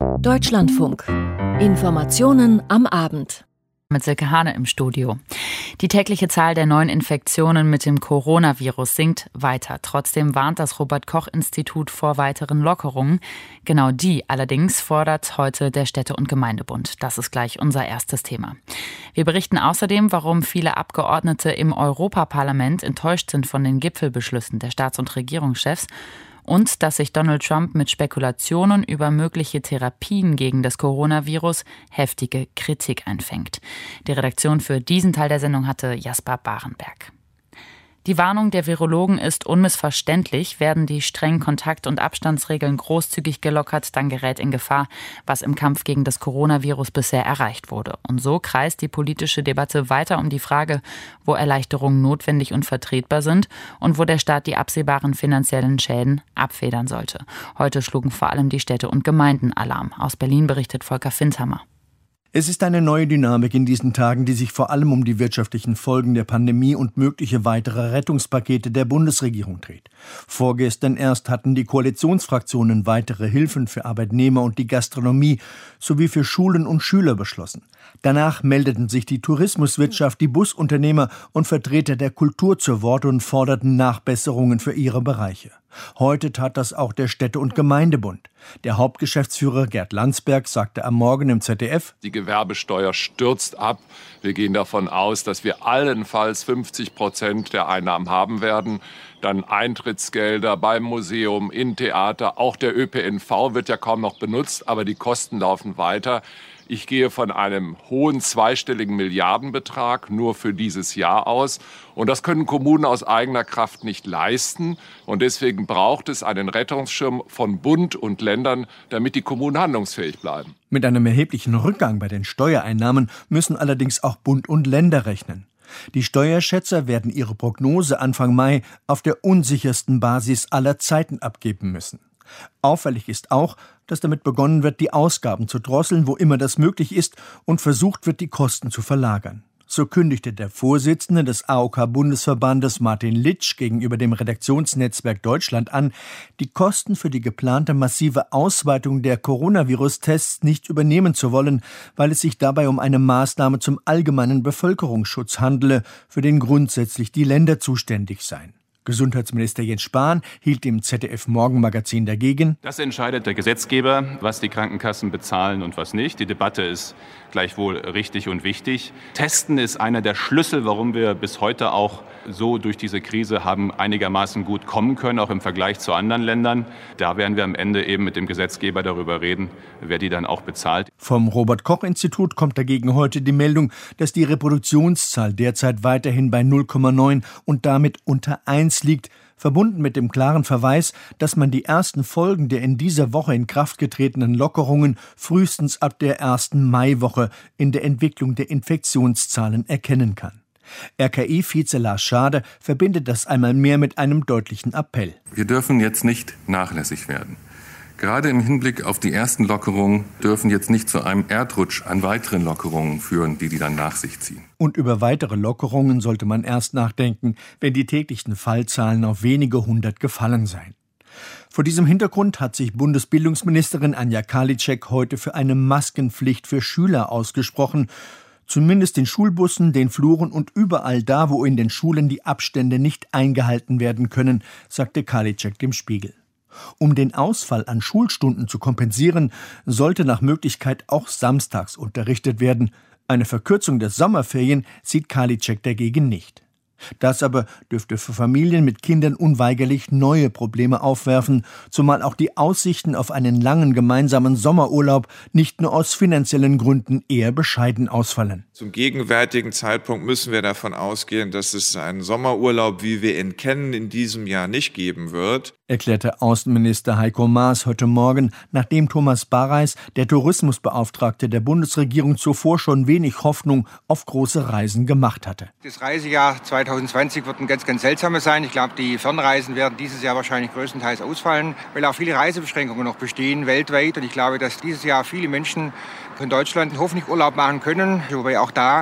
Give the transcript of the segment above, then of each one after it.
Deutschlandfunk. Informationen am Abend. Mit Silke Hane im Studio. Die tägliche Zahl der neuen Infektionen mit dem Coronavirus sinkt weiter. Trotzdem warnt das Robert-Koch-Institut vor weiteren Lockerungen. Genau die allerdings fordert heute der Städte- und Gemeindebund. Das ist gleich unser erstes Thema. Wir berichten außerdem, warum viele Abgeordnete im Europaparlament enttäuscht sind von den Gipfelbeschlüssen der Staats- und Regierungschefs. Und dass sich Donald Trump mit Spekulationen über mögliche Therapien gegen das Coronavirus heftige Kritik einfängt. Die Redaktion für diesen Teil der Sendung hatte Jasper Barenberg. Die Warnung der Virologen ist unmissverständlich. Werden die strengen Kontakt- und Abstandsregeln großzügig gelockert, dann gerät in Gefahr, was im Kampf gegen das Coronavirus bisher erreicht wurde. Und so kreist die politische Debatte weiter um die Frage, wo Erleichterungen notwendig und vertretbar sind und wo der Staat die absehbaren finanziellen Schäden abfedern sollte. Heute schlugen vor allem die Städte und Gemeinden Alarm. Aus Berlin berichtet Volker Findhammer. Es ist eine neue Dynamik in diesen Tagen, die sich vor allem um die wirtschaftlichen Folgen der Pandemie und mögliche weitere Rettungspakete der Bundesregierung dreht. Vorgestern erst hatten die Koalitionsfraktionen weitere Hilfen für Arbeitnehmer und die Gastronomie sowie für Schulen und Schüler beschlossen. Danach meldeten sich die Tourismuswirtschaft, die Busunternehmer und Vertreter der Kultur zu Wort und forderten Nachbesserungen für ihre Bereiche. Heute tat das auch der Städte- und Gemeindebund. Der Hauptgeschäftsführer Gerd Landsberg sagte am Morgen im ZDF: Die Gewerbesteuer stürzt ab. Wir gehen davon aus, dass wir allenfalls 50% der Einnahmen haben werden. Dann Eintrittsgelder beim Museum, in Theater. Auch der ÖPNV wird ja kaum noch benutzt, aber die Kosten laufen weiter. Ich gehe von einem hohen zweistelligen Milliardenbetrag nur für dieses Jahr aus. Und das können Kommunen aus eigener Kraft nicht leisten. Und deswegen braucht es einen Rettungsschirm von Bund und Ländern, damit die Kommunen handlungsfähig bleiben. Mit einem erheblichen Rückgang bei den Steuereinnahmen müssen allerdings auch Bund und Länder rechnen. Die Steuerschätzer werden ihre Prognose Anfang Mai auf der unsichersten Basis aller Zeiten abgeben müssen. Auffällig ist auch, dass damit begonnen wird, die Ausgaben zu drosseln, wo immer das möglich ist, und versucht wird, die Kosten zu verlagern. So kündigte der Vorsitzende des AOK-Bundesverbandes Martin Litsch gegenüber dem Redaktionsnetzwerk Deutschland an, die Kosten für die geplante massive Ausweitung der Coronavirus-Tests nicht übernehmen zu wollen, weil es sich dabei um eine Maßnahme zum allgemeinen Bevölkerungsschutz handele, für den grundsätzlich die Länder zuständig seien. Gesundheitsminister Jens Spahn hielt dem ZDF-Morgenmagazin dagegen: Das entscheidet der Gesetzgeber, was die Krankenkassen bezahlen und was nicht. Die Debatte ist gleichwohl richtig und wichtig. Testen ist einer der Schlüssel, warum wir bis heute auch so durch diese Krise haben einigermaßen gut kommen können, auch im Vergleich zu anderen Ländern. Da werden wir am Ende eben mit dem Gesetzgeber darüber reden, wer die dann auch bezahlt. Vom Robert-Koch-Institut kommt dagegen heute die Meldung, dass die Reproduktionszahl derzeit weiterhin bei 0,9 und damit unter 1 liegt, verbunden mit dem klaren Verweis, dass man die ersten Folgen der in dieser Woche in Kraft getretenen Lockerungen frühestens ab der ersten Maiwoche in der Entwicklung der Infektionszahlen erkennen kann. RKI-Vize Lars Schade verbindet das einmal mehr mit einem deutlichen Appell. Wir dürfen jetzt nicht nachlässig werden. Gerade im Hinblick auf die ersten Lockerungen dürfen jetzt nicht zu einem Erdrutsch an weiteren Lockerungen führen, die dann nach sich ziehen. Und über weitere Lockerungen sollte man erst nachdenken, wenn die täglichen Fallzahlen auf wenige hundert gefallen seien. Vor diesem Hintergrund hat sich Bundesbildungsministerin Anja Karliczek heute für eine Maskenpflicht für Schüler ausgesprochen. Zumindest in Schulbussen, den Fluren und überall da, wo in den Schulen die Abstände nicht eingehalten werden können, sagte Karliczek dem Spiegel. Um den Ausfall an Schulstunden zu kompensieren, sollte nach Möglichkeit auch samstags unterrichtet werden. Eine Verkürzung der Sommerferien sieht Karliczek dagegen nicht. Das aber dürfte für Familien mit Kindern unweigerlich neue Probleme aufwerfen, zumal auch die Aussichten auf einen langen gemeinsamen Sommerurlaub nicht nur aus finanziellen Gründen eher bescheiden ausfallen. Zum gegenwärtigen Zeitpunkt müssen wir davon ausgehen, dass es einen Sommerurlaub, wie wir ihn kennen, in diesem Jahr nicht geben wird, erklärte Außenminister Heiko Maas heute Morgen, nachdem Thomas Barreis, der Tourismusbeauftragte der Bundesregierung, zuvor schon wenig Hoffnung auf große Reisen gemacht hatte. Das Reisejahr 2020 wird ein ganz seltsames sein. Ich glaube, die Fernreisen werden dieses Jahr wahrscheinlich größtenteils ausfallen, weil auch viele Reisebeschränkungen noch bestehen weltweit. Und ich glaube, dass dieses Jahr viele Menschen von Deutschland hoffentlich Urlaub machen können, wobei auch da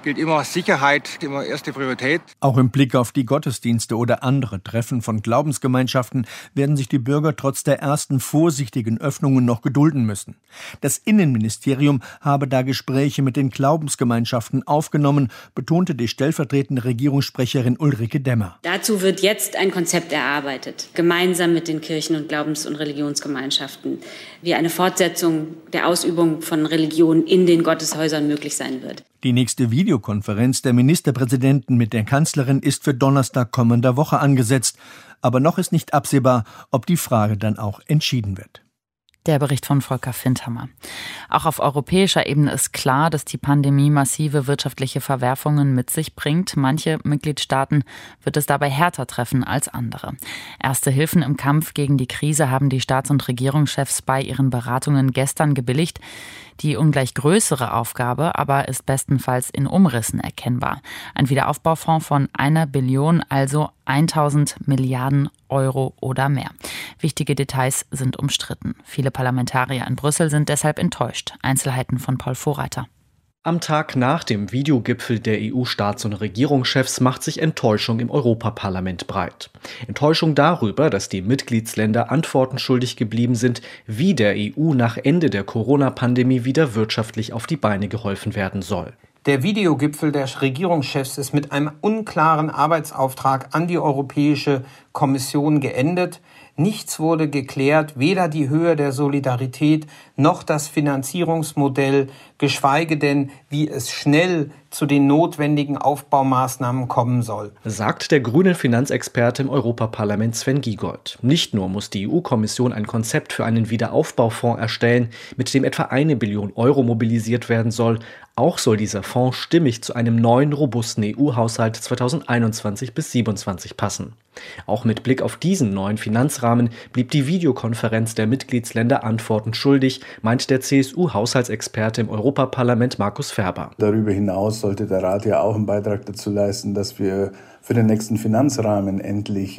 gilt immer Sicherheit, immer erste Priorität. Auch im Blick auf die Gottesdienste oder andere Treffen von Glaubensgemeinschaften werden sich die Bürger trotz der ersten vorsichtigen Öffnungen noch gedulden müssen. Das Innenministerium habe da Gespräche mit den Glaubensgemeinschaften aufgenommen, betonte die stellvertretende Regierungssprecherin Ulrike Demmer. Dazu wird jetzt ein Konzept erarbeitet, gemeinsam mit den Kirchen und Glaubens- und Religionsgemeinschaften, wie eine Fortsetzung der Ausübung von Religion in den Gotteshäusern möglich sein wird. Die nächste Videokonferenz der Ministerpräsidenten mit der Kanzlerin ist für Donnerstag kommender Woche angesetzt. Aber noch ist nicht absehbar, ob die Frage dann auch entschieden wird. Der Bericht von Volker Findhammer. Auch auf europäischer Ebene ist klar, dass die Pandemie massive wirtschaftliche Verwerfungen mit sich bringt. Manche Mitgliedstaaten wird es dabei härter treffen als andere. Erste Hilfen im Kampf gegen die Krise haben die Staats- und Regierungschefs bei ihren Beratungen gestern gebilligt. Die ungleich größere Aufgabe aber ist bestenfalls in Umrissen erkennbar. Ein Wiederaufbaufonds von 1 Billion, also 1000 Milliarden Euro oder mehr. Wichtige Details sind umstritten. Viele Parlamentarier in Brüssel sind deshalb enttäuscht. Einzelheiten von Paul Vorreiter. Am Tag nach dem Videogipfel der EU-Staats- und Regierungschefs macht sich Enttäuschung im Europaparlament breit. Enttäuschung darüber, dass die Mitgliedsländer Antworten schuldig geblieben sind, wie der EU nach Ende der Corona-Pandemie wieder wirtschaftlich auf die Beine geholfen werden soll. Der Videogipfel der Regierungschefs ist mit einem unklaren Arbeitsauftrag an die Europäische Kommission geendet. Nichts wurde geklärt, weder die Höhe der Solidarität noch das Finanzierungsmodell, geschweige denn, wie es schnell zu den notwendigen Aufbaumaßnahmen kommen soll. Sagt der grüne Finanzexperte im Europaparlament Sven Giegold. Nicht nur muss die EU-Kommission ein Konzept für einen Wiederaufbaufonds erstellen, mit dem etwa 1 Billion Euro mobilisiert werden soll, auch soll dieser Fonds stimmig zu einem neuen, robusten EU-Haushalt 2021 bis 2027 passen. Auch mit Blick auf diesen neuen Finanzrahmen blieb die Videokonferenz der Mitgliedsländer Antworten schuldig, meint der CSU-Haushaltsexperte im Europaparlament Markus Ferber. Darüber hinaus sollte der Rat ja auch einen Beitrag dazu leisten, dass wir für den nächsten Finanzrahmen endlich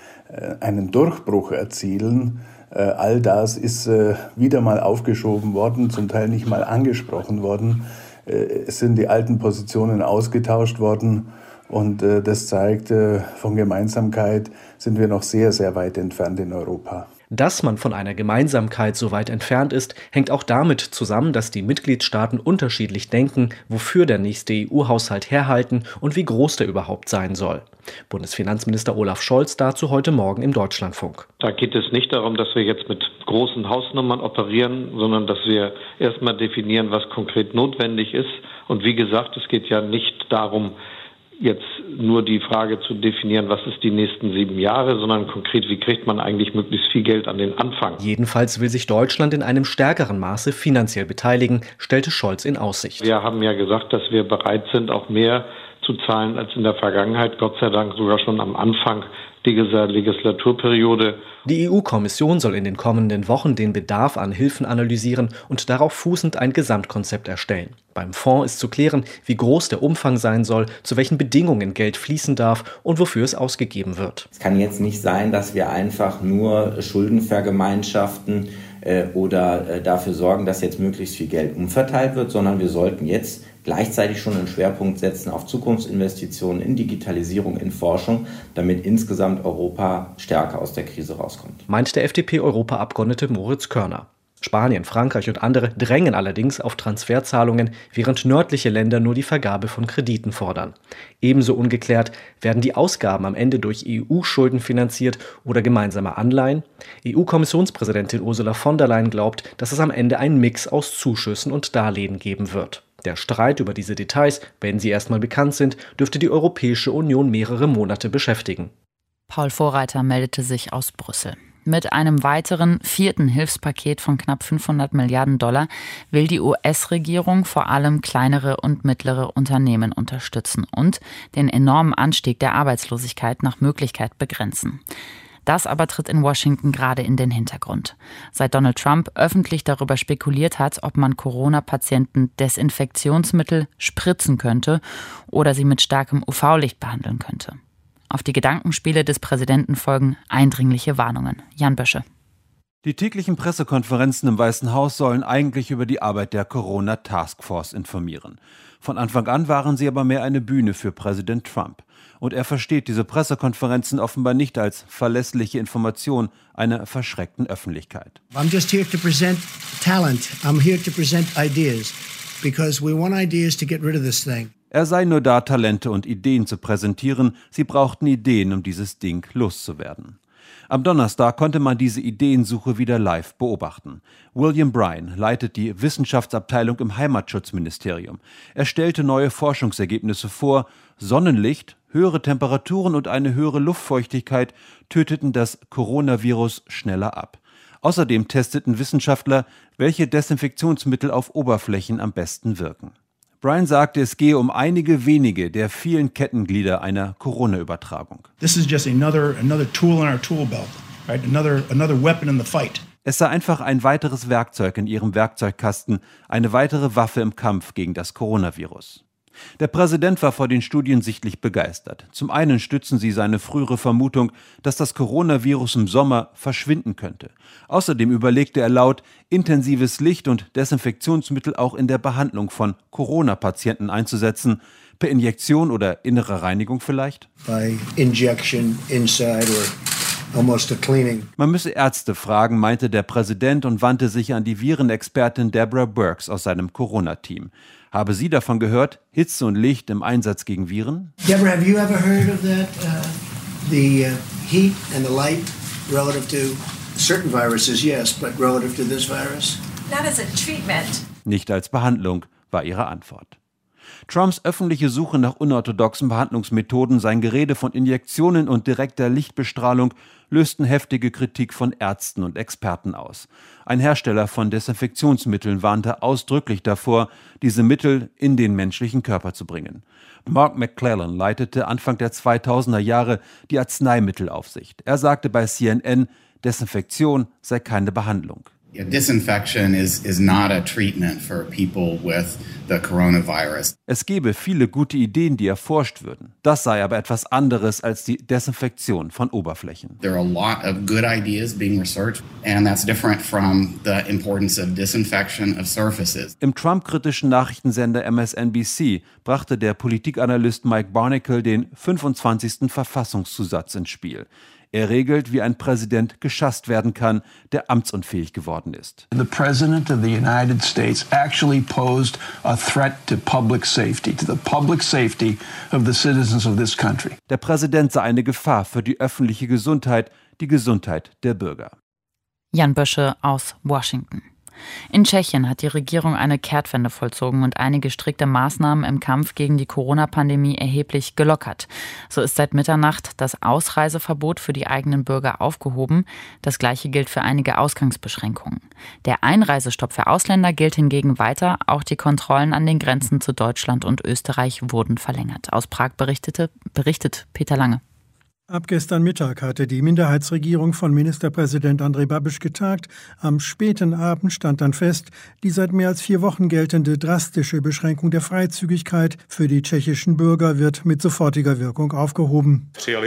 einen Durchbruch erzielen. All das ist wieder mal aufgeschoben worden, zum Teil nicht mal angesprochen worden. Es sind die alten Positionen ausgetauscht worden. Und das zeigt, von Gemeinsamkeit sind wir noch sehr, sehr weit entfernt in Europa. Dass man von einer Gemeinsamkeit so weit entfernt ist, hängt auch damit zusammen, dass die Mitgliedstaaten unterschiedlich denken, wofür der nächste EU-Haushalt herhalten und wie groß der überhaupt sein soll. Bundesfinanzminister Olaf Scholz dazu heute Morgen im Deutschlandfunk. Da geht es nicht darum, dass wir jetzt mit großen Hausnummern operieren, sondern dass wir erstmal definieren, was konkret notwendig ist. Und wie gesagt, es geht ja nicht darum, jetzt nur die Frage zu definieren, was ist die nächsten 7 Jahre, sondern konkret, wie kriegt man eigentlich möglichst viel Geld an den Anfang. Jedenfalls will sich Deutschland in einem stärkeren Maße finanziell beteiligen, stellte Scholz in Aussicht. Wir haben ja gesagt, dass wir bereit sind, auch mehr zu zahlen als in der Vergangenheit, Gott sei Dank sogar schon am Anfang dieser Legislaturperiode. Die EU-Kommission soll in den kommenden Wochen den Bedarf an Hilfen analysieren und darauf fußend ein Gesamtkonzept erstellen. Beim Fonds ist zu klären, wie groß der Umfang sein soll, zu welchen Bedingungen Geld fließen darf und wofür es ausgegeben wird. Es kann jetzt nicht sein, dass wir einfach nur Schulden vergemeinschaften oder dafür sorgen, dass jetzt möglichst viel Geld umverteilt wird, sondern wir sollten jetzt gleichzeitig schon einen Schwerpunkt setzen auf Zukunftsinvestitionen in Digitalisierung, in Forschung, damit insgesamt Europa stärker aus der Krise rauskommt. Meint der FDP-Europaabgeordnete Moritz Körner. Spanien, Frankreich und andere drängen allerdings auf Transferzahlungen, während nördliche Länder nur die Vergabe von Krediten fordern. Ebenso ungeklärt, werden die Ausgaben am Ende durch EU-Schulden finanziert oder gemeinsame Anleihen? EU-Kommissionspräsidentin Ursula von der Leyen glaubt, dass es am Ende einen Mix aus Zuschüssen und Darlehen geben wird. Der Streit über diese Details, wenn sie erstmal bekannt sind, dürfte die Europäische Union mehrere Monate beschäftigen. Paul Vorreiter meldete sich aus Brüssel. Mit einem weiteren 4. Hilfspaket von knapp 500 Milliarden Dollar will die US-Regierung vor allem kleinere und mittlere Unternehmen unterstützen und den enormen Anstieg der Arbeitslosigkeit nach Möglichkeit begrenzen. Das aber tritt in Washington gerade in den Hintergrund. Seit Donald Trump öffentlich darüber spekuliert hat, ob man Corona-Patienten Desinfektionsmittel spritzen könnte oder sie mit starkem UV-Licht behandeln könnte. Auf die Gedankenspiele des Präsidenten folgen eindringliche Warnungen. Jan Bösche. Die täglichen Pressekonferenzen im Weißen Haus sollen eigentlich über die Arbeit der Corona-Taskforce informieren. Von Anfang an waren sie aber mehr eine Bühne für Präsident Trump. Und er versteht diese Pressekonferenzen offenbar nicht als verlässliche Information einer verschreckten Öffentlichkeit. I'm just here to present talent. I'm here to present ideas. Because we want ideas to get rid of this thing. Er sei nur da, Talente und Ideen zu präsentieren. Sie brauchten Ideen, um dieses Ding loszuwerden. Am Donnerstag konnte man diese Ideensuche wieder live beobachten. William Bryan leitet die Wissenschaftsabteilung im Heimatschutzministerium. Er stellte neue Forschungsergebnisse vor. Sonnenlicht, höhere Temperaturen und eine höhere Luftfeuchtigkeit töteten das Coronavirus schneller ab. Außerdem testeten Wissenschaftler, welche Desinfektionsmittel auf Oberflächen am besten wirken. Bryan sagte, es gehe um einige wenige der vielen Kettenglieder einer Corona-Übertragung. This is just another tool in our tool belt, right? Another weapon in the fight. Es sei einfach ein weiteres Werkzeug in ihrem Werkzeugkasten, eine weitere Waffe im Kampf gegen das Coronavirus. Der Präsident war vor den Studien sichtlich begeistert. Zum einen stützen sie seine frühere Vermutung, dass das Coronavirus im Sommer verschwinden könnte. Außerdem überlegte er laut, intensives Licht und Desinfektionsmittel auch in der Behandlung von Corona-Patienten einzusetzen, per Injektion oder innere Reinigung vielleicht? By injection inside or almost a cleaning. Man müsse Ärzte fragen, meinte der Präsident und wandte sich an die Virenexpertin Deborah Birx aus seinem Corona-Team. Habe sie davon gehört, Hitze und Licht im Einsatz gegen Viren? Deborah, have you ever heard of that? The heat and the light relative to certain viruses, yes, but relative to this virus? Not as a treatment. Nicht als Behandlung, war ihre Antwort. Trumps öffentliche Suche nach unorthodoxen Behandlungsmethoden, sein Gerede von Injektionen und direkter Lichtbestrahlung lösten heftige Kritik von Ärzten und Experten aus. Ein Hersteller von Desinfektionsmitteln warnte ausdrücklich davor, diese Mittel in den menschlichen Körper zu bringen. Mark McClellan leitete Anfang der 2000er Jahre die Arzneimittelaufsicht. Er sagte bei CNN, Desinfektion sei keine Behandlung. Disinfection is not a treatment for people with the coronavirus. Es gebe viele gute Ideen, die erforscht würden. Das sei aber etwas anderes als die Desinfektion von Oberflächen. There are a lot of good ideas being researched, and that's different from the importance of disinfection of surfaces. Im Trump-kritischen Nachrichtensender MSNBC brachte der Politikanalyst Mike Barnicle den 25. Verfassungszusatz ins Spiel. Er regelt, wie ein Präsident geschasst werden kann, der amtsunfähig geworden ist. The President of the United States actually posed a threat to public safety, to the public safety of the citizens of this country. Der Präsident sei eine Gefahr für die öffentliche Gesundheit, die Gesundheit der Bürger. Jan Bösche aus Washington. In Tschechien hat die Regierung eine Kehrtwende vollzogen und einige strikte Maßnahmen im Kampf gegen die Corona-Pandemie erheblich gelockert. So ist seit Mitternacht das Ausreiseverbot für die eigenen Bürger aufgehoben. Das Gleiche gilt für einige Ausgangsbeschränkungen. Der Einreisestopp für Ausländer gilt hingegen weiter. Auch die Kontrollen an den Grenzen zu Deutschland und Österreich wurden verlängert. Aus Prag berichtet Peter Lange. Ab gestern Mittag hatte die Minderheitsregierung von Ministerpräsident Andrej Babiš getagt. Am späten Abend stand dann fest, die seit mehr als 4 Wochen geltende drastische Beschränkung der Freizügigkeit für die tschechischen Bürger wird mit sofortiger Wirkung aufgehoben.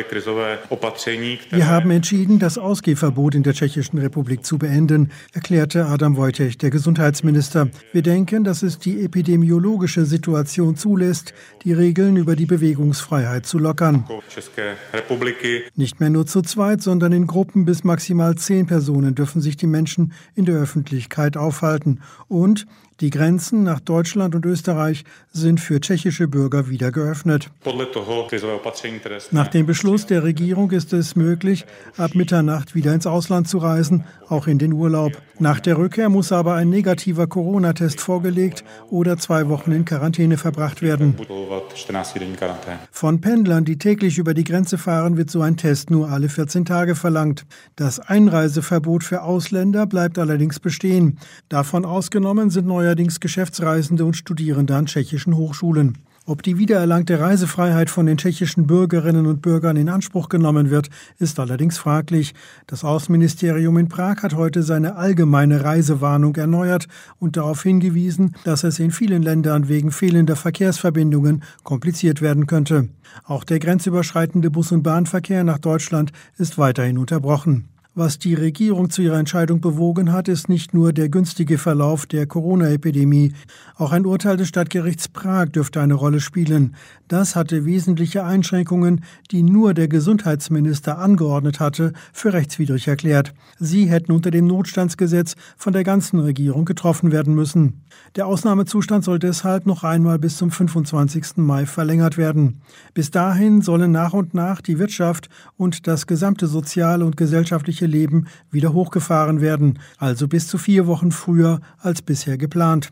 Wir haben entschieden, das Ausgehverbot in der Tschechischen Republik zu beenden, erklärte Adam Vojtěch, der Gesundheitsminister. Wir denken, dass es die epidemiologische Situation zulässt, die Regeln über die Bewegungsfreiheit zu lockern. Nicht mehr nur zu zweit, sondern in Gruppen bis maximal 10 Personen dürfen sich die Menschen in der Öffentlichkeit aufhalten. Und die Grenzen nach Deutschland und Österreich sind für tschechische Bürger wieder geöffnet. Nach dem Beschluss der Regierung ist es möglich, ab Mitternacht wieder ins Ausland zu reisen, auch in den Urlaub. Nach der Rückkehr muss aber ein negativer Corona-Test vorgelegt oder 2 Wochen in Quarantäne verbracht werden. Von Pendlern, die täglich über die Grenze fahren, wird so ein Test nur alle 14 Tage verlangt. Das Einreiseverbot für Ausländer bleibt allerdings bestehen. Davon ausgenommen sind neuerdings Geschäftsreisende und Studierende an tschechischen Hochschulen. Ob die wiedererlangte Reisefreiheit von den tschechischen Bürgerinnen und Bürgern in Anspruch genommen wird, ist allerdings fraglich. Das Außenministerium in Prag hat heute seine allgemeine Reisewarnung erneuert und darauf hingewiesen, dass es in vielen Ländern wegen fehlender Verkehrsverbindungen kompliziert werden könnte. Auch der grenzüberschreitende Bus- und Bahnverkehr nach Deutschland ist weiterhin unterbrochen. Was die Regierung zu ihrer Entscheidung bewogen hat, ist nicht nur der günstige Verlauf der Corona-Epidemie. Auch ein Urteil des Stadtgerichts Prag dürfte eine Rolle spielen. Das hatte wesentliche Einschränkungen, die nur der Gesundheitsminister angeordnet hatte, für rechtswidrig erklärt. Sie hätten unter dem Notstandsgesetz von der ganzen Regierung getroffen werden müssen. Der Ausnahmezustand soll deshalb noch einmal bis zum 25. Mai verlängert werden. Bis dahin sollen nach und nach die Wirtschaft und das gesamte soziale und gesellschaftliche Leben wieder hochgefahren werden, also bis zu 4 Wochen früher als bisher geplant.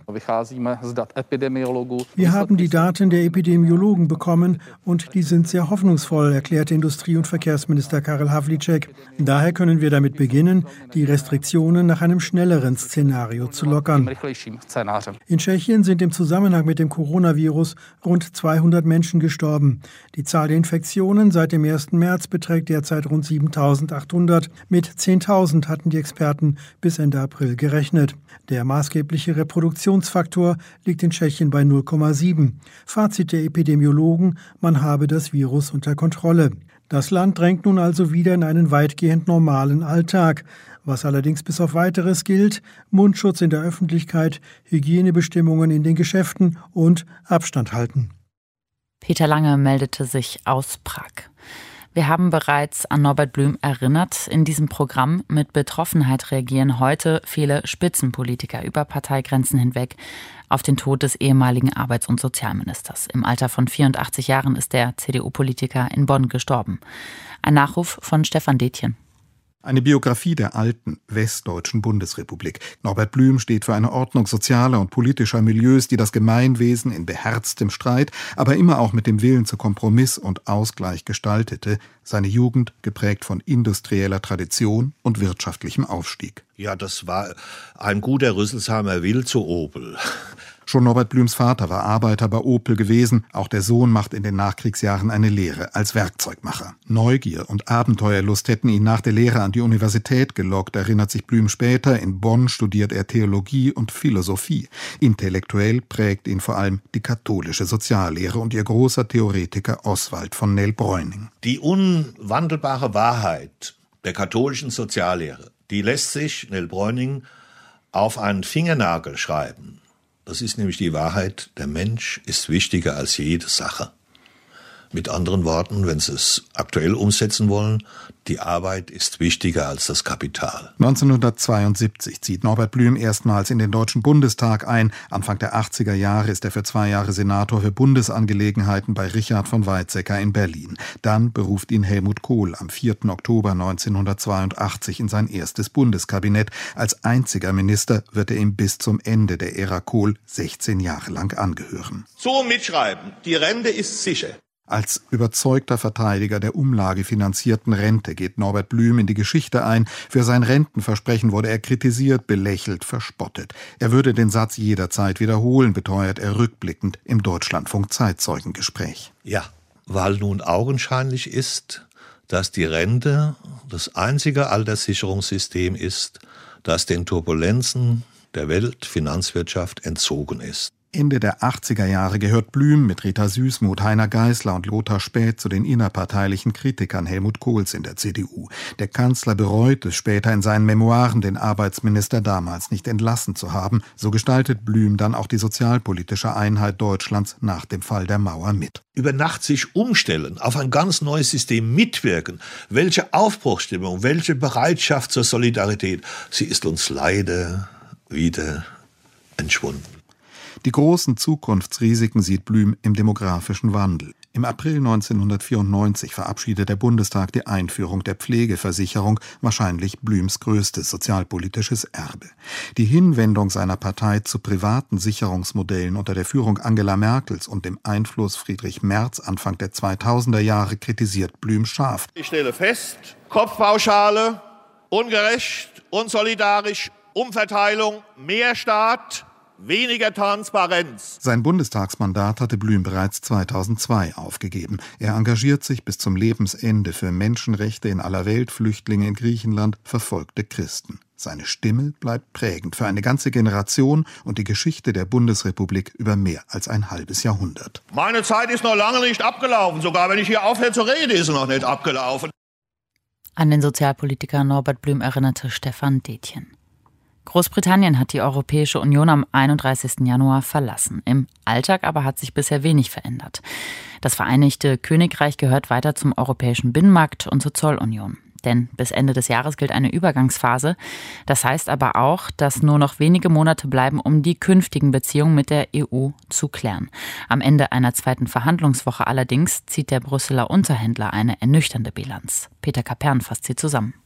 Wir haben die Daten der Epidemiologen bekommen und die sind sehr hoffnungsvoll, erklärte Industrie- und Verkehrsminister Karel Havlíček. Daher können wir damit beginnen, die Restriktionen nach einem schnelleren Szenario zu lockern. In Tschechien sind im Zusammenhang mit dem Coronavirus rund 200 Menschen gestorben. Die Zahl der Infektionen seit dem 1. März beträgt derzeit rund 7.800. Mit 10.000 hatten die Experten bis Ende April gerechnet. Der maßgebliche Reproduktionsfaktor liegt in Tschechien bei 0,7. Fazit der Epidemiologen, man habe das Virus unter Kontrolle. Das Land drängt nun also wieder in einen weitgehend normalen Alltag. Was allerdings bis auf Weiteres gilt: Mundschutz in der Öffentlichkeit, Hygienebestimmungen in den Geschäften und Abstand halten. Peter Lange meldete sich aus Prag. Wir haben bereits an Norbert Blüm erinnert. In diesem Programm mit Betroffenheit reagieren heute viele Spitzenpolitiker über Parteigrenzen hinweg auf den Tod des ehemaligen Arbeits- und Sozialministers. Im Alter von 84 Jahren ist der CDU-Politiker in Bonn gestorben. Ein Nachruf von Stefan Detjen. Eine Biografie der alten westdeutschen Bundesrepublik. Norbert Blüm steht für eine Ordnung sozialer und politischer Milieus, die das Gemeinwesen in beherztem Streit, aber immer auch mit dem Willen zu Kompromiss und Ausgleich gestaltete. Seine Jugend geprägt von industrieller Tradition und wirtschaftlichem Aufstieg. Ja, das war ein guter Rüsselsheimer Will zu Opel. Schon Norbert Blüms Vater war Arbeiter bei Opel gewesen. Auch der Sohn macht in den Nachkriegsjahren eine Lehre als Werkzeugmacher. Neugier und Abenteuerlust hätten ihn nach der Lehre an die Universität gelockt, erinnert sich Blüm später. In Bonn studiert er Theologie und Philosophie. Intellektuell prägt ihn vor allem die katholische Soziallehre und ihr großer Theoretiker Oswald von Nell-Bräuning. Die unwandelbare Wahrheit der katholischen Soziallehre, die lässt sich Nell-Bräuning auf einen Fingernagel schreiben. Das ist nämlich die Wahrheit, der Mensch ist wichtiger als jede Sache. Mit anderen Worten, wenn Sie es aktuell umsetzen wollen, die Arbeit ist wichtiger als das Kapital. 1972 zieht Norbert Blüm erstmals in den Deutschen Bundestag ein. Anfang der 80er Jahre ist er für 2 Jahre Senator für Bundesangelegenheiten bei Richard von Weizsäcker in Berlin. Dann beruft ihn Helmut Kohl am 4. Oktober 1982 in sein erstes Bundeskabinett. Als einziger Minister wird er ihm bis zum Ende der Ära Kohl 16 Jahre lang angehören. So mitschreiben, die Rente ist sicher. Als überzeugter Verteidiger der umlagefinanzierten Rente geht Norbert Blüm in die Geschichte ein. Für sein Rentenversprechen wurde er kritisiert, belächelt, verspottet. Er würde den Satz jederzeit wiederholen, beteuert er rückblickend im Deutschlandfunk-Zeitzeugengespräch. Ja, weil nun augenscheinlich ist, dass die Rente das einzige Alterssicherungssystem ist, das den Turbulenzen der Weltfinanzwirtschaft entzogen ist. Ende der 80er Jahre gehört Blüm mit Rita Süßmuth, Heiner Geißler und Lothar Späth zu den innerparteilichen Kritikern Helmut Kohls in der CDU. Der Kanzler bereut es später in seinen Memoiren, den Arbeitsminister damals nicht entlassen zu haben. So gestaltet Blüm dann auch die sozialpolitische Einheit Deutschlands nach dem Fall der Mauer mit. Über Nacht sich umstellen, auf ein ganz neues System mitwirken. Welche Aufbruchsstimmung, welche Bereitschaft zur Solidarität. Sie ist uns leider wieder entschwunden. Die großen Zukunftsrisiken sieht Blüm im demografischen Wandel. Im April 1994 verabschiedet der Bundestag die Einführung der Pflegeversicherung, wahrscheinlich Blüms größtes sozialpolitisches Erbe. Die Hinwendung seiner Partei zu privaten Sicherungsmodellen unter der Führung Angela Merkels und dem Einfluss Friedrich Merz Anfang der 2000er Jahre kritisiert Blüm scharf. Ich stelle fest, Kopfpauschale, ungerecht, unsolidarisch, Umverteilung, mehr Staat, weniger Transparenz. Sein Bundestagsmandat hatte Blüm bereits 2002 aufgegeben. Er engagiert sich bis zum Lebensende für Menschenrechte in aller Welt, Flüchtlinge in Griechenland, verfolgte Christen. Seine Stimme bleibt prägend für eine ganze Generation und die Geschichte der Bundesrepublik über mehr als ein halbes Jahrhundert. Meine Zeit ist noch lange nicht abgelaufen. Sogar wenn ich hier aufhöre zu reden, ist sie noch nicht abgelaufen. An den Sozialpolitiker Norbert Blüm erinnerte Stefan Detjen. Großbritannien hat die Europäische Union am 31. Januar verlassen. Im Alltag aber hat sich bisher wenig verändert. Das Vereinigte Königreich gehört weiter zum europäischen Binnenmarkt und zur Zollunion. Denn bis Ende des Jahres gilt eine Übergangsphase. Das heißt aber auch, dass nur noch wenige Monate bleiben, um die künftigen Beziehungen mit der EU zu klären. Am Ende einer zweiten Verhandlungswoche allerdings zieht der Brüsseler Unterhändler eine ernüchternde Bilanz. Peter Kapern fasst sie zusammen.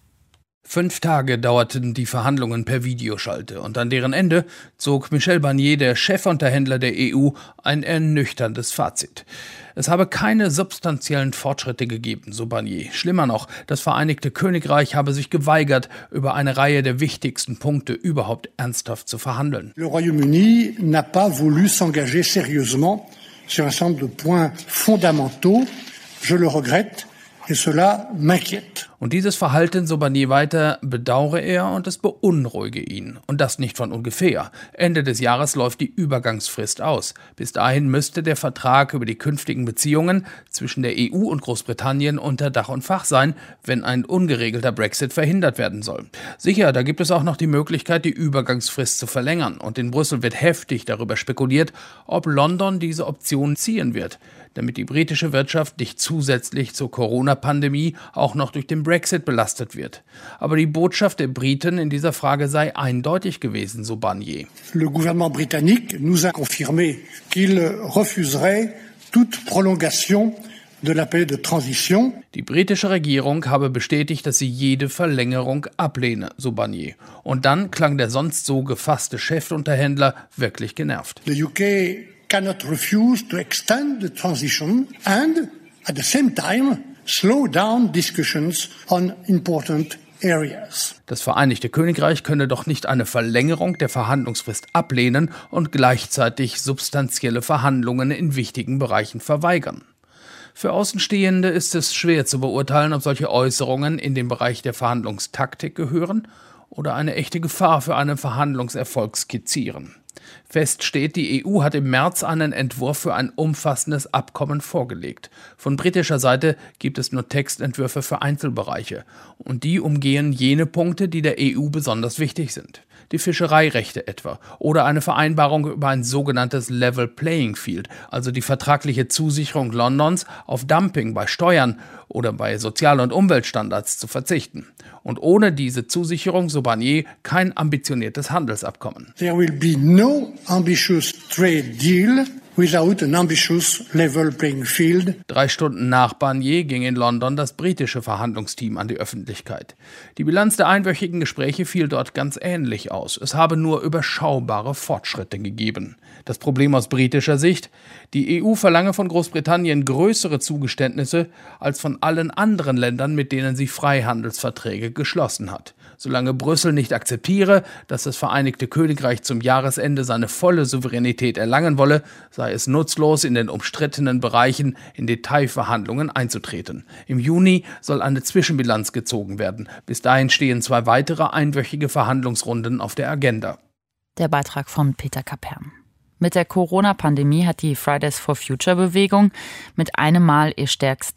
5 Tage dauerten die Verhandlungen per Videoschalte und an deren Ende zog Michel Barnier, der Chefunterhändler der EU, ein ernüchterndes Fazit. Es habe keine substanziellen Fortschritte gegeben, so Barnier. Schlimmer noch, das Vereinigte Königreich habe sich geweigert, über eine Reihe der wichtigsten Punkte überhaupt ernsthaft zu verhandeln. Le Royaume-Uni n'a pas voulu s'engager sérieusement sur un certain nombre de points fondamentaux. Je le regrette. Et cela m'inquiète. Und dieses Verhalten, so Barnier weiter, bedauere er und es beunruhige ihn. Und das nicht von ungefähr. Ende des Jahres läuft die Übergangsfrist aus. Bis dahin müsste der Vertrag über die künftigen Beziehungen zwischen der EU und Großbritannien unter Dach und Fach sein, wenn ein ungeregelter Brexit verhindert werden soll. Sicher, da gibt es auch noch die Möglichkeit, die Übergangsfrist zu verlängern. Und in Brüssel wird heftig darüber spekuliert, ob London diese Option ziehen wird, damit die britische Wirtschaft nicht zusätzlich zur Corona-Pandemie auch noch durch den Brexit belastet wird. Aber die Botschaft der Briten in dieser Frage sei eindeutig gewesen, so Barnier. Le gouvernement britannique nous a confirmé qu'il refuserait toute prolongation de la période de transition. Die britische Regierung habe bestätigt, dass sie jede Verlängerung ablehne, so Barnier. Und dann klang der sonst so gefasste Chefunterhändler wirklich genervt. The UK cannot refuse to extend the transition and, at the same time, slow down discussions on important areas. Das Vereinigte Königreich könne doch nicht eine Verlängerung der Verhandlungsfrist ablehnen und gleichzeitig substanzielle Verhandlungen in wichtigen Bereichen verweigern. Für Außenstehende ist es schwer zu beurteilen, ob solche Äußerungen in den Bereich der Verhandlungstaktik gehören oder eine echte Gefahr für einen Verhandlungserfolg skizzieren. Fest steht, die EU hat im März einen Entwurf für ein umfassendes Abkommen vorgelegt. Von britischer Seite gibt es nur Textentwürfe für Einzelbereiche. Und die umgehen jene Punkte, die der EU besonders wichtig sind. Die Fischereirechte etwa oder eine Vereinbarung über ein sogenanntes Level Playing Field, also die vertragliche Zusicherung Londons, auf Dumping bei Steuern oder bei Sozial- und Umweltstandards zu verzichten. Und ohne diese Zusicherung, so Barnier, kein ambitioniertes Handelsabkommen. There will be no ambitious trade deal without an ambitious level playing field. 3 Stunden nach Barnier ging in London das britische Verhandlungsteam an die Öffentlichkeit. Die Bilanz der einwöchigen Gespräche fiel dort ganz ähnlich aus. Es habe nur überschaubare Fortschritte gegeben. Das Problem aus britischer Sicht: Die EU verlange von Großbritannien größere Zugeständnisse als von allen anderen Ländern, mit denen sie Freihandelsverträge geschlossen hat. Solange Brüssel nicht akzeptiere, dass das Vereinigte Königreich zum Jahresende seine volle Souveränität erlangen wolle, sei es nutzlos, in den umstrittenen Bereichen in Detailverhandlungen einzutreten. Im Juni soll eine Zwischenbilanz gezogen werden. Bis dahin stehen 2 weitere einwöchige Verhandlungsrunden auf der Agenda. Der Beitrag von Peter Kapern. Mit der Corona-Pandemie hat die Fridays for Future-Bewegung mit einem Mal ihre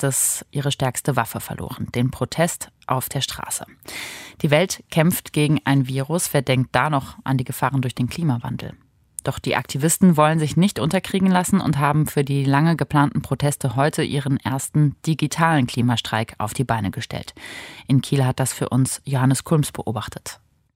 stärkste Waffe verloren, den Protest auf der Straße. Die Welt kämpft gegen ein Virus. Wer denkt da noch an die Gefahren durch den Klimawandel? Doch die Aktivisten wollen sich nicht unterkriegen lassen und haben für die lange geplanten Proteste heute ihren ersten digitalen Klimastreik auf die Beine gestellt. In Kiel hat das für uns Johannes Kulms beobachtet.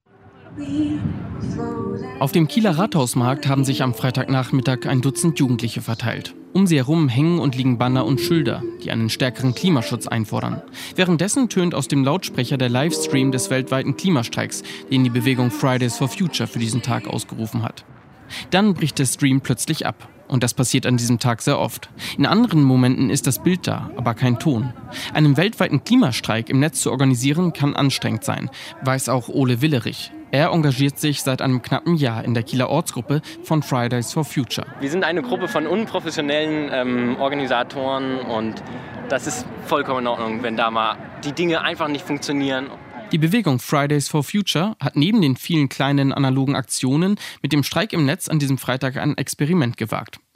Auf dem Kieler Rathausmarkt haben sich am Freitagnachmittag ein Dutzend Jugendliche verteilt. Um sie herum hängen und liegen Banner und Schilder, die einen stärkeren Klimaschutz einfordern. Währenddessen tönt aus dem Lautsprecher der Livestream des weltweiten Klimastreiks, den die Bewegung Fridays for Future für diesen Tag ausgerufen hat. Dann bricht der Stream plötzlich ab. Und das passiert an diesem Tag sehr oft. In anderen Momenten ist das Bild da, aber kein Ton. Einen weltweiten Klimastreik im Netz zu organisieren, kann anstrengend sein, weiß auch Ole Willerich. Er engagiert sich seit einem knappen Jahr in der Kieler Ortsgruppe von Fridays for Future. Wir sind eine Gruppe von unprofessionellen Organisatoren und das ist vollkommen in Ordnung, wenn da mal die Dinge einfach nicht funktionieren. Die Bewegung Fridays for Future hat neben den vielen kleinen analogen Aktionen mit dem Streik im Netz an diesem Freitag ein Experiment gewagt.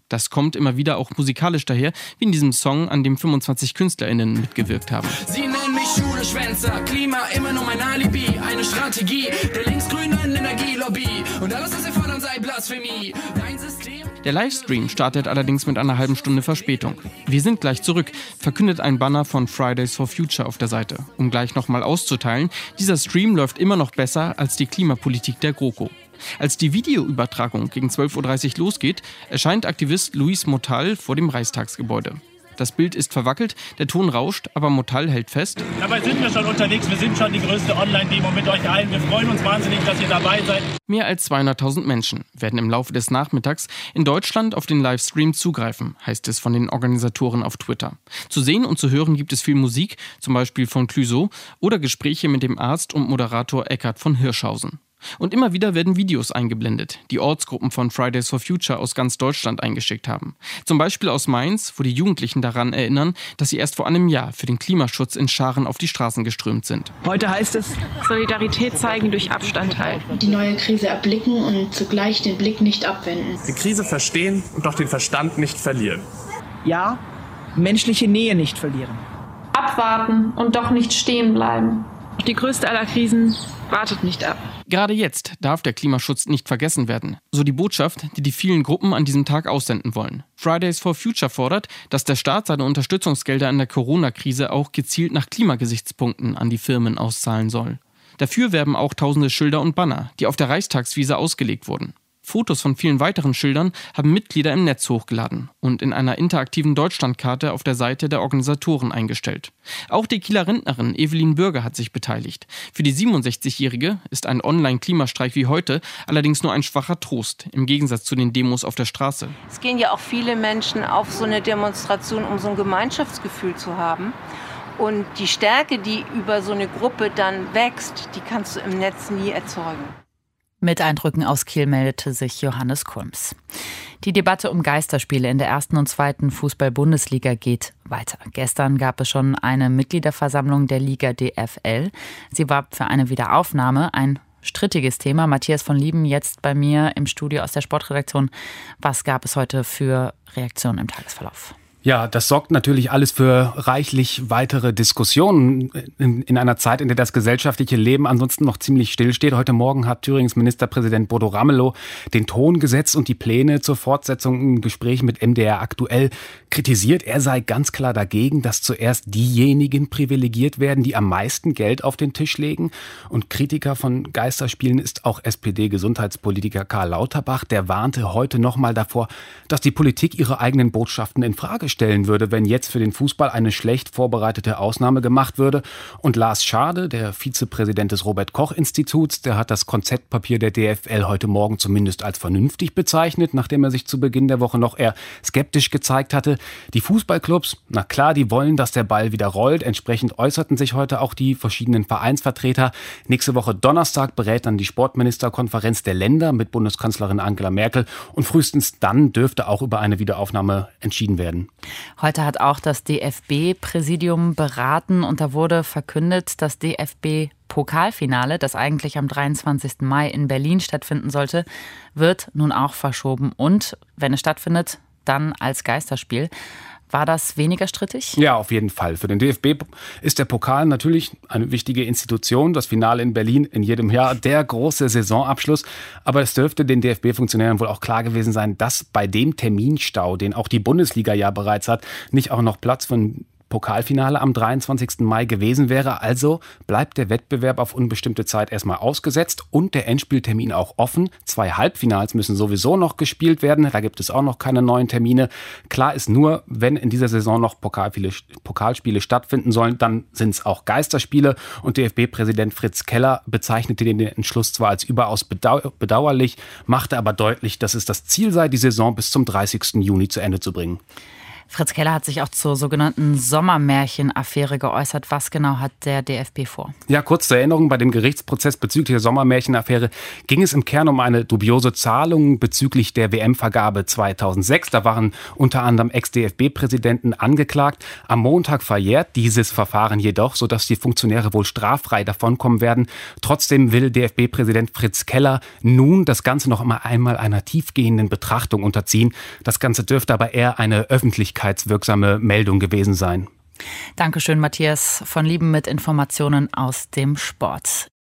Das kommt immer wieder auch musikalisch daher, wie in diesem Song, an dem 25 KünstlerInnen mitgewirkt haben. Sie nennen mich Schule-Schwänzer, Klima immer nur mein Alibi, eine Strategie der linksgrünen Energielobby und alles, was sie fordern, sei Blasphemie. Dein System... Der Livestream startet allerdings mit einer halben Stunde Verspätung. Wir sind gleich zurück, verkündet ein Banner von Fridays for Future auf der Seite. Um gleich nochmal auszuteilen, dieser Stream läuft immer noch besser als die Klimapolitik der GroKo. Als die Videoübertragung gegen 12.30 Uhr losgeht, erscheint Aktivist Luis Motal vor dem Reichstagsgebäude. Das Bild ist verwackelt, der Ton rauscht, aber Motal hält fest. Dabei sind wir schon unterwegs, wir sind schon die größte Online-Demo mit euch allen. Wir freuen uns wahnsinnig, dass ihr dabei seid. Mehr als 200.000 Menschen werden im Laufe des Nachmittags in Deutschland auf den Livestream zugreifen, heißt es von den Organisatoren auf Twitter. Zu sehen und zu hören gibt es viel Musik, zum Beispiel von Clouseau, oder Gespräche mit dem Arzt und Moderator Eckhard von Hirschhausen. Und immer wieder werden Videos eingeblendet, die Ortsgruppen von Fridays for Future aus ganz Deutschland eingeschickt haben. Zum Beispiel aus Mainz, wo die Jugendlichen daran erinnern, dass sie erst vor einem Jahr für den Klimaschutz in Scharen auf die Straßen geströmt sind. Heute heißt es: Solidarität zeigen durch Abstand halten. Die neue Krise erblicken und zugleich den Blick nicht abwenden. Die Krise verstehen und doch den Verstand nicht verlieren. Ja, menschliche Nähe nicht verlieren. Abwarten und doch nicht stehen bleiben. Die größte aller Krisen wartet nicht ab. Gerade jetzt darf der Klimaschutz nicht vergessen werden. So die Botschaft, die die vielen Gruppen an diesem Tag aussenden wollen. Fridays for Future fordert, dass der Staat seine Unterstützungsgelder in der Corona-Krise auch gezielt nach Klimagesichtspunkten an die Firmen auszahlen soll. Dafür werben auch tausende Schilder und Banner, die auf der Reichstagswiese ausgelegt wurden. Fotos von vielen weiteren Schildern haben Mitglieder im Netz hochgeladen und in einer interaktiven Deutschlandkarte auf der Seite der Organisatoren eingestellt. Auch die Kieler Rentnerin Evelyn Bürger hat sich beteiligt. Für die 67-Jährige ist ein Online-Klimastreik wie heute allerdings nur ein schwacher Trost, im Gegensatz zu den Demos auf der Straße. Es gehen ja auch viele Menschen auf so eine Demonstration, um so ein Gemeinschaftsgefühl zu haben. Und die Stärke, die über so eine Gruppe dann wächst, die kannst du im Netz nie erzeugen. Mit Eindrücken aus Kiel meldete sich Johannes Kulms. Die Debatte um Geisterspiele in der 1. und 2. Fußball-Bundesliga geht weiter. Gestern gab es schon eine Mitgliederversammlung der Liga DFL. Sie war für eine Wiederaufnahme ein strittiges Thema. Matthias von Lieben jetzt bei mir im Studio aus der Sportredaktion. Was gab es heute für Reaktionen im Tagesverlauf? Ja, das sorgt natürlich alles für reichlich weitere Diskussionen in einer Zeit, in der das gesellschaftliche Leben ansonsten noch ziemlich still steht. Heute Morgen hat Thürings Ministerpräsident Bodo Ramelow den Ton gesetzt und die Pläne zur Fortsetzung im Gespräch mit MDR aktuell kritisiert. Er sei ganz klar dagegen, dass zuerst diejenigen privilegiert werden, die am meisten Geld auf den Tisch legen. Und Kritiker von Geisterspielen ist auch SPD-Gesundheitspolitiker Karl Lauterbach. Der warnte heute nochmal davor, dass die Politik ihre eigenen Botschaften in Frage stellen würde, wenn jetzt für den Fußball eine schlecht vorbereitete Ausnahme gemacht würde. Und Lars Schade, der Vizepräsident des Robert-Koch-Instituts, der hat das Konzeptpapier der DFL heute Morgen zumindest als vernünftig bezeichnet, nachdem er sich zu Beginn der Woche noch eher skeptisch gezeigt hatte. Die Fußballclubs, na klar, die wollen, dass der Ball wieder rollt. Entsprechend äußerten sich heute auch die verschiedenen Vereinsvertreter. Nächste Woche Donnerstag berät dann die Sportministerkonferenz der Länder mit Bundeskanzlerin Angela Merkel und frühestens dann dürfte auch über eine Wiederaufnahme entschieden werden. Heute hat auch das DFB-Präsidium beraten und da wurde verkündet, das DFB-Pokalfinale, das eigentlich am 23. Mai in Berlin stattfinden sollte, wird nun auch verschoben und, wenn es stattfindet, dann als Geisterspiel. War das weniger strittig? Ja, auf jeden Fall. Für den DFB ist der Pokal natürlich eine wichtige Institution. Das Finale in Berlin in jedem Jahr der große Saisonabschluss. Aber es dürfte den DFB-Funktionären wohl auch klar gewesen sein, dass bei dem Terminstau, den auch die Bundesliga ja bereits hat, nicht auch noch Platz für ein Pokalfinale am 23. Mai gewesen wäre. Also bleibt der Wettbewerb auf unbestimmte Zeit erstmal ausgesetzt und der Endspieltermin auch offen. 2 Halbfinals müssen sowieso noch gespielt werden. Da gibt es auch noch keine neuen Termine. Klar ist nur, wenn in dieser Saison noch Pokalspiele stattfinden sollen, dann sind es auch Geisterspiele. Und DFB-Präsident Fritz Keller bezeichnete den Entschluss zwar als überaus bedauerlich, machte aber deutlich, dass es das Ziel sei, die Saison bis zum 30. Juni zu Ende zu bringen. Fritz Keller hat sich auch zur sogenannten Sommermärchen-Affäre geäußert. Was genau hat der DFB vor? Ja, kurz zur Erinnerung, bei dem Gerichtsprozess bezüglich der Sommermärchen-Affäre ging es im Kern um eine dubiose Zahlung bezüglich der WM-Vergabe 2006. Da waren unter anderem Ex-DFB-Präsidenten angeklagt. Am Montag verjährt dieses Verfahren jedoch, sodass die Funktionäre wohl straffrei davonkommen werden. Trotzdem will DFB-Präsident Fritz Keller nun das Ganze noch einmal einer tiefgehenden Betrachtung unterziehen. Das Ganze dürfte aber eher eine öffentlichkeitswirksame Meldung gewesen sein. Dankeschön, Matthias von Lieben mit Informationen aus dem Sport.